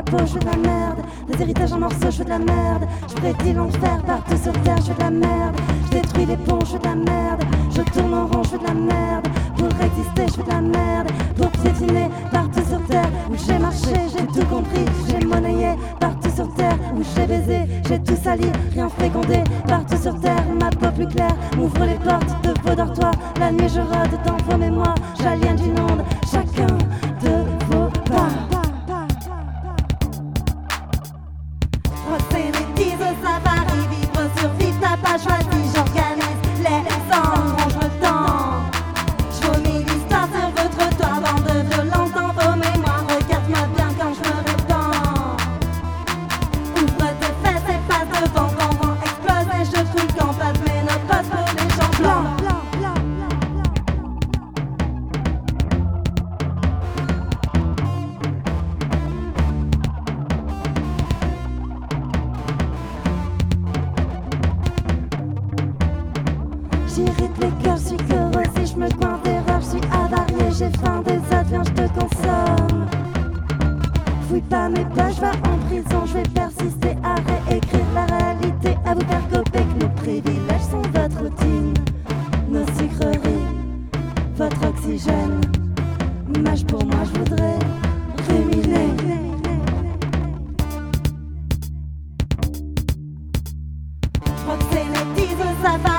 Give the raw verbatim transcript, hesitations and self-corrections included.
peau, je veux de la merde. Des héritages en morceaux, je veux de la merde. Je prédis l'enfer partout sur terre, je veux de la merde. Je détruis les ponts, je veux de la merde. Je tourne en rond, je veux de la merde. Pour exister, je veux de la merde. Pour piétiner partout sur terre. Où j'ai marché, j'ai tout compris. J'ai monnayé partout sur terre. Où j'ai baisé, j'ai tout sali. Rien fécondé partout sur terre. Ma peau plus claire m'ouvre les portes de vos dortoirs. La nuit je rôde dans vos mémoires. J'aliène du monde chacun de vos pas. C'est les dix safari, vivre sur vivre, t'as pas choisi. J'organise les cendres, je me tends. Je vomis l'histoire sur votre toit, bande de violence dans vos mémoires. Regarde-moi bien quand je me répands. Ouvre tes fesses et passe devant, vent, vent, explose et je fous le camp. Passe mes notes, passe pour les gens blancs. J'irrite les cœurs, je suis corrosé, je me coins d'erreur, je suis avarié, j'ai faim des autres, viens je te consomme. Fouille pas mes pages, va en prison, je vais persister à réécrire la réalité, à vous faire copier que nos privilèges sont votre routine, nos sucreries, votre oxygène. Mâche pour moi, je voudrais ruminer. Je crois que c'est les dix safari.